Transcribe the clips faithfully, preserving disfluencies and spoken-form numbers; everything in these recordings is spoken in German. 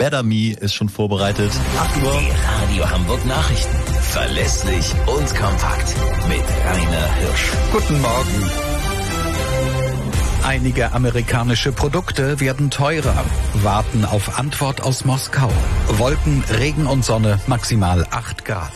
Better Me ist schon vorbereitet. acht Uhr. Die Radio Hamburg Nachrichten. Verlässlich und kompakt. Mit Rainer Hirsch. Guten Morgen. Einige amerikanische Produkte werden teurer. Warten auf Antwort aus Moskau. Wolken, Regen und Sonne, maximal acht Grad.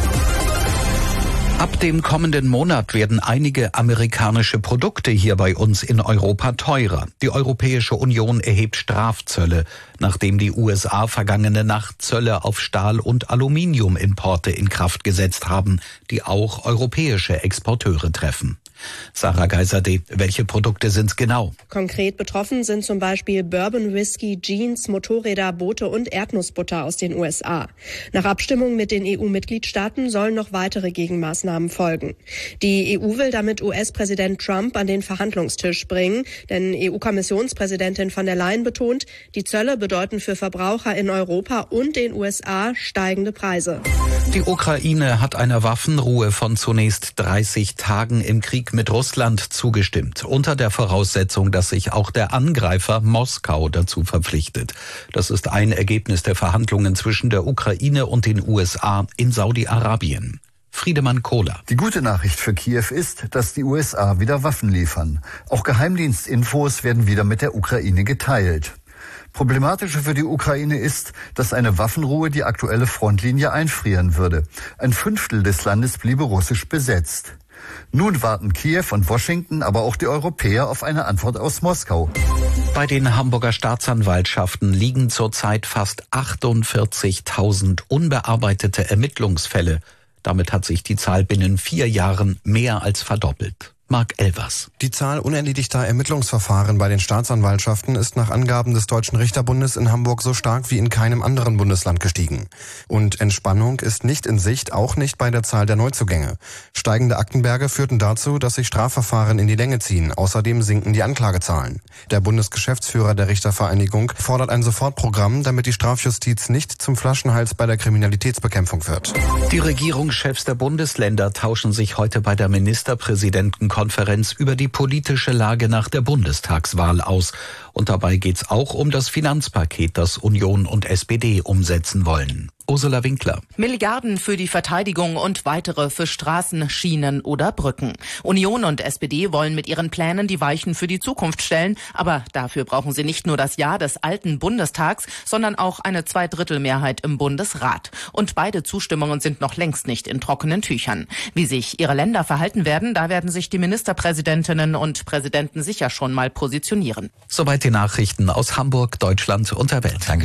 Ab dem kommenden Monat werden einige amerikanische Produkte hier bei uns in Europa teurer. Die Europäische Union erhebt Strafzölle, nachdem die U S A vergangene Nacht Zölle auf Stahl- und Aluminiumimporte in Kraft gesetzt haben, die auch europäische Exporteure treffen. Sarah Geiserde, welche Produkte sind's genau? Konkret betroffen sind zum Beispiel Bourbon Whisky, Jeans, Motorräder, Boote und Erdnussbutter aus den U S A. Nach Abstimmung mit den E U-Mitgliedstaaten sollen noch weitere Gegenmaßnahmen folgen. Die E U will damit U S-Präsident Trump an den Verhandlungstisch bringen, denn E U-Kommissionspräsidentin von der Leyen betont, die Zölle bedeuten für Verbraucher in Europa und den U S A steigende Preise. Die Ukraine hat einer Waffenruhe von zunächst dreißig Tagen im Krieg mit Russland zugestimmt, unter der Voraussetzung, dass sich auch der Angreifer Moskau dazu verpflichtet. Das ist ein Ergebnis der Verhandlungen zwischen der Ukraine und den U S A in Saudi-Arabien. Friedemann Kohler. Die gute Nachricht für Kiew ist, dass die U S A wieder Waffen liefern. Auch Geheimdienstinfos werden wieder mit der Ukraine geteilt. Problematischer für die Ukraine ist, dass eine Waffenruhe die aktuelle Frontlinie einfrieren würde. Ein Fünftel des Landes bliebe russisch besetzt. Nun warten Kiew und Washington, aber auch die Europäer auf eine Antwort aus Moskau. Bei den Hamburger Staatsanwaltschaften liegen zurzeit fast achtundvierzigtausend unbearbeitete Ermittlungsfälle. Damit hat sich die Zahl binnen vier Jahren mehr als verdoppelt. Marc Elvers. Die Zahl unerledigter Ermittlungsverfahren bei den Staatsanwaltschaften ist nach Angaben des Deutschen Richterbundes in Hamburg so stark wie in keinem anderen Bundesland gestiegen. Und Entspannung ist nicht in Sicht, auch nicht bei der Zahl der Neuzugänge. Steigende Aktenberge führten dazu, dass sich Strafverfahren in die Länge ziehen. Außerdem sinken die Anklagezahlen. Der Bundesgeschäftsführer der Richtervereinigung fordert ein Sofortprogramm, damit die Strafjustiz nicht zum Flaschenhals bei der Kriminalitätsbekämpfung wird. Die Regierungschefs der Bundesländer tauschen sich heute bei der Ministerpräsidenten Konferenz über die politische Lage nach der Bundestagswahl aus. Und dabei geht's auch um das Finanzpaket, das Union und S P D umsetzen wollen. Ursula Winkler. Milliarden für die Verteidigung und weitere für Straßen, Schienen oder Brücken. Union und S P D wollen mit ihren Plänen die Weichen für die Zukunft stellen. Aber dafür brauchen sie nicht nur das Ja des alten Bundestags, sondern auch eine Zweidrittelmehrheit im Bundesrat. Und beide Zustimmungen sind noch längst nicht in trockenen Tüchern. Wie sich ihre Länder verhalten werden, da werden sich die Ministerpräsidentinnen und Präsidenten sicher schon mal positionieren. Soweit die Nachrichten aus Hamburg, Deutschland und der Welt. Danke.